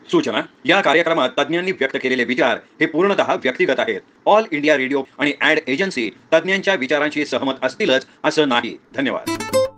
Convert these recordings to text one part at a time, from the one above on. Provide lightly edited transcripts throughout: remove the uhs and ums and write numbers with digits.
सूचना या कार्यक्रमात तज्ज्ञांनी व्यक्त केलेले विचार हे पूर्णतः व्यक्तिगत आहेत. ऑल इंडिया रेडिओ आणि ॲड एजन्सी तज्ज्ञांच्या विचारांशी सहमत असतीलच असं नाही. धन्यवाद.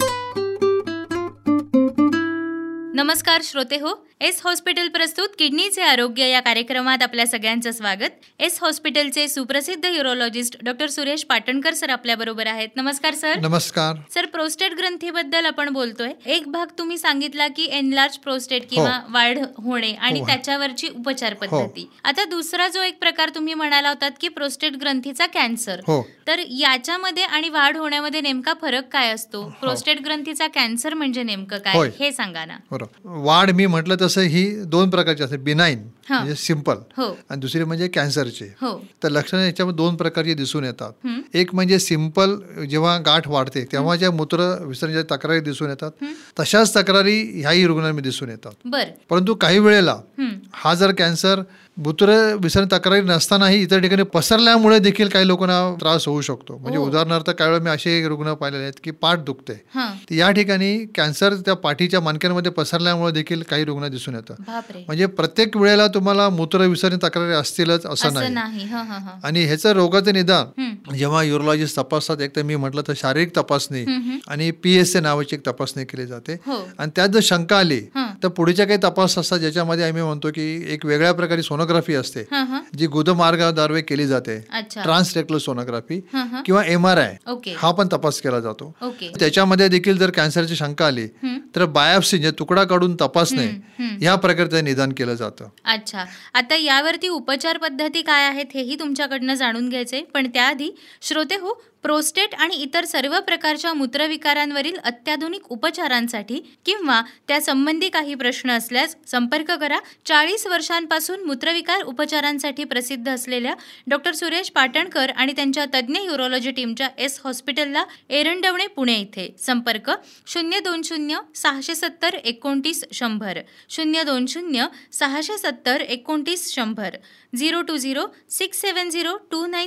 नमस्कार श्रोते हो, एस हॉस्पिटल प्रस्तुत किडनीचे आरोग्य या कार्यक्रमात आपल्या सगळ्यांचं स्वागत. एस हॉस्पिटलचे सुप्रसिद्ध urologist doctor Suresh Patankar sir आपल्याबरोबर आहेत. नमस्कार सर. नमस्कार सर. प्रोस्टेट ग्रंथीबद्दल आपण बोलतोय. एक भाग तुम्ही सांगितला की एनलार्ज प्रोस्टेट किंवा वाढ होणे आणि त्याच्यावरची उपचार पद्धती. आता दुसरा जो एक प्रकार तुम्ही म्हणाला होतात की प्रोस्टेट ग्रंथीचा कॅन्सर, तर याच्यामध्ये आणि वाढ होण्यामध्ये नेमका फरक काय असतो? प्रोस्टेट ग्रंथीचा कॅन्सर म्हणजे नेमकं काय हे सांगा ना. वाढ मी म्हटलं तसं ही दोन प्रकारची असते, बिनाईन म्हणजे सिंपल आणि दुसरी म्हणजे कॅन्सरचे. तर लक्षणं याच्यामध्ये दोन प्रकारची दिसून येतात. एक म्हणजे सिंपल, जेव्हा गाठ वाढते तेव्हा ज्या मूत्र विसर्जनाच्या तक्रारी दिसून येतात तशाच तक्रारी ह्याही रुग्णांमध्ये दिसून येतात. परंतु काही वेळेला हा जर कॅन्सर मूत्र विसर्जन तक्रारी नसतानाही इतर ठिकाणी पसरल्यामुळे देखील काही लोकांना त्रास होऊ शकतो. म्हणजे उदाहरणार्थ काही वेळा मी असे रुग्ण पाहिलेले आहेत की पाठ दुखते, या ठिकाणी कॅन्सर त्या पाठीच्या मणक्यांमध्ये पसरल्यामुळे देखील काही रुग्ण दिसून येतं. म्हणजे प्रत्येक वेळेला तुम्हाला मूत्र विसर्जन तक्रारी असतीलच असं नाही. आणि ह्याचं रोगाचं निदान जेव्हा युरोलॉजिस्ट तपासतात, एक तर मी म्हटलं तर शारीरिक तपासणी आणि PSA नावाची एक तपासणी केली जाते. आणि त्यात जर शंका आली तर पुढेच्या काही तपास असतात ज्याच्यामध्ये आम्ही म्हणतो की एक वेगळ्या प्रकारे सोनोग्राफी असते जी गुदमार्गाद्वारे केली जाते, ट्रान्सरेक्टल सोनोग्राफी किंवा MRI, हा पण तपास केला जातो. त्याच्यामध्ये देखील जर कॅन्सरची शंका आली तर बायोप्सी म्हणजे तुकडा काढून तपासणे या प्रकारचं निदान केलं जातं. अच्छा, आता यावरती उपचार पद्धती काय आहेत हेही तुमच्याकडनं जाणून घ्यायचे, पण त्याआधी श्रोते हो, प्रोस्टेट आणि इतर सर्व प्रकारच्या मूत्रविकारांवरील अत्याधुनिक उपचारांसाठी किंवा त्या संबंधी काही प्रश्न असल्यास संपर्क करा 40 वर्षांपासून मूत्रविकार उपचारांसाठी प्रसिद्ध असलेल्या डॉक्टर सुरेश पाटणकर आणि त्यांच्या तज्ज्ञ युरोलॉजी टीमच्या एस हॉस्पिटलला, एरंडवणे, पुणे इथे. संपर्क 020 670 29 100 020 670 29 100 020 670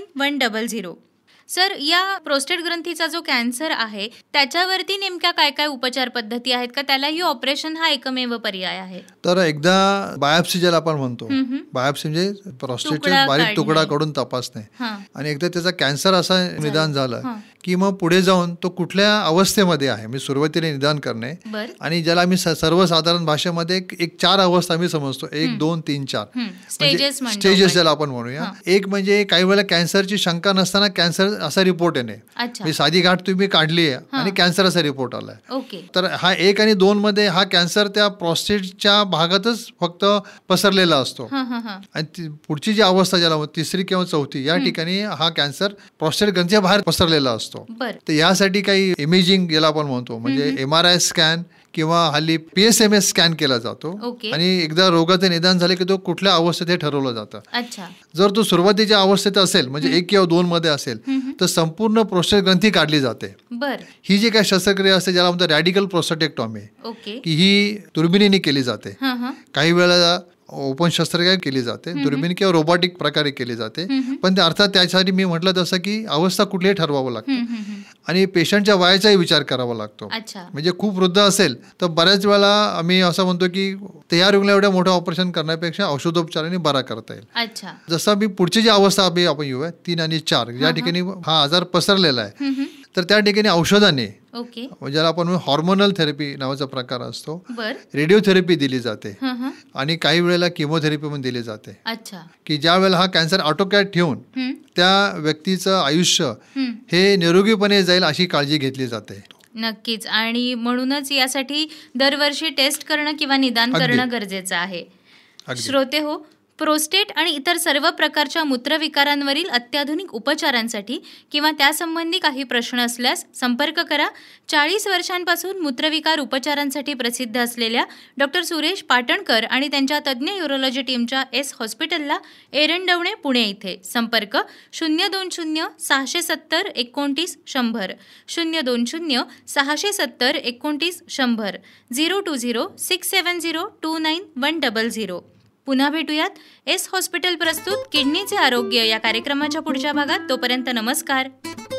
29100. सर, या प्रोस्टेट ग्रंथीचा जो कॅन्सर आहे त्याच्यावरती नेमक्या काय काय उपचार पद्धती आहेत का? त्यालाही ऑपरेशन हा एकमेव पर्याय आहे? तर एकदा बायोप्सी ज्याला आपण म्हणतो, बायोप्सी म्हणजे प्रोस्टेटचा बारीक तुकडा काढून तपासणे, आणि एकदा त्याचा कॅन्सर असा निदान झालं की मग पुढे जाऊन तो कुठल्या अवस्थेमध्ये आहे मी सुरुवातीला निदान करणे, आणि ज्याला आम्ही सर्वसाधारण भाषेमध्ये एक 4 अवस्था आम्ही समजतो, 1 2 3 4 स्टेजेस ज्याला आपण म्हणूया. एक म्हणजे काही वेळेला कॅन्सरची शंका नसताना कॅन्सर असा रिपोर्ट येणे, म्हणजे साधी गाठ तुम्ही काढली आहे आणि कॅन्सर असा रिपोर्ट आलाय. तर हा 1 आणि 2 मध्ये हा कॅन्सर त्या प्रोस्टेटच्या भागातच फक्त पसरलेला असतो, आणि पुढची जी अवस्था ज्याला तिसरी किंवा चौथी या ठिकाणी हा कॅन्सर प्रोस्टेट ग्रंथीच्या बाहेर पसरलेला असतो. तर यासाठी काही इमेजिंग याला आपण म्हणतो, म्हणजे MRI स्कॅन किंवा हल्ली PSMA स्कॅन केला जातो, आणि एकदा रोगाचे निदान झाले की तो कुठल्या अवस्थेत हे ठरवलं जातं. जर तो सुरुवातीच्या अवस्थेत असेल, म्हणजे 1 किंवा 2 मध्ये असेल, तर संपूर्ण प्रोस्टेट ग्रंथी काढली जाते. ही जी काही शस्त्रक्रिया असते ज्याला म्हणतात रॅडिकल प्रोस्टेटेक्टॉमी, की ही दुर्बिणीने केली जाते. काही वेळा ओपन शस्त्रक्रिया केली जाते, दुर्बीण किंवा रोबोटिक प्रकारे केली जाते, पण ते अर्थात त्यासाठी मी म्हटलं तसं की अवस्था कुठलीही ठरवावं लागतं, आणि पेशंटच्या वयाचाही विचार करावा लागतो. म्हणजे खूप वृद्ध असेल तर बऱ्याच वेळेला आम्ही असं म्हणतो की त्या रुग्णाला एवढ्या मोठं ऑपरेशन करण्यापेक्षा औषधोपचाराने बरा करता येईल. जसं मी पुढची जी अवस्था आपण येऊया 3 आणि 4 या ठिकाणी हा आजार पसरलेला आहे, तर त्या ठिकाणी औषधाने, ज्याला आपण हॉर्मोनल थेरपी नावाचा प्रकार असतो, रेडिओथेरपी दिली जाते, आणि काही वेळेला किमोथेरपी पण दिली जाते, की ज्या वेळेला हा कॅन्सर ऑटोकॅट ठेवून त्या व्यक्तीचं आयुष्य हे निरोगीपणे जाईल अशी काळजी घेतली जाते. नक्कीच, आणि म्हणूनच यासाठी दरवर्षी टेस्ट करणं किंवा निदान करणं गरजेचं आहे. श्रोते हो, प्रोस्टेट आणि इतर सर्व प्रकारच्या मूत्रविकारांवरील अत्याधुनिक उपचारांसाठी किंवा त्यासंबंधी काही प्रश्न असल्यास संपर्क करा 40 वर्षांपासून मूत्रविकार उपचारांसाठी प्रसिद्ध असलेल्या डॉक्टर सुरेश पाटणकर आणि त्यांच्या तज्ज्ञ युरोलॉजी टीमच्या एस हॉस्पिटलला, एरंडवणे, पुणे इथे. संपर्क 020 670 29 100 020 670 29 100 020 670 29100. पुन्हा भेटूयात एस हॉस्पिटल प्रस्तुत किडनीचे आरोग्य या कार्यक्रमाच्या पुढच्या भागात. तोपर्यंत नमस्कार.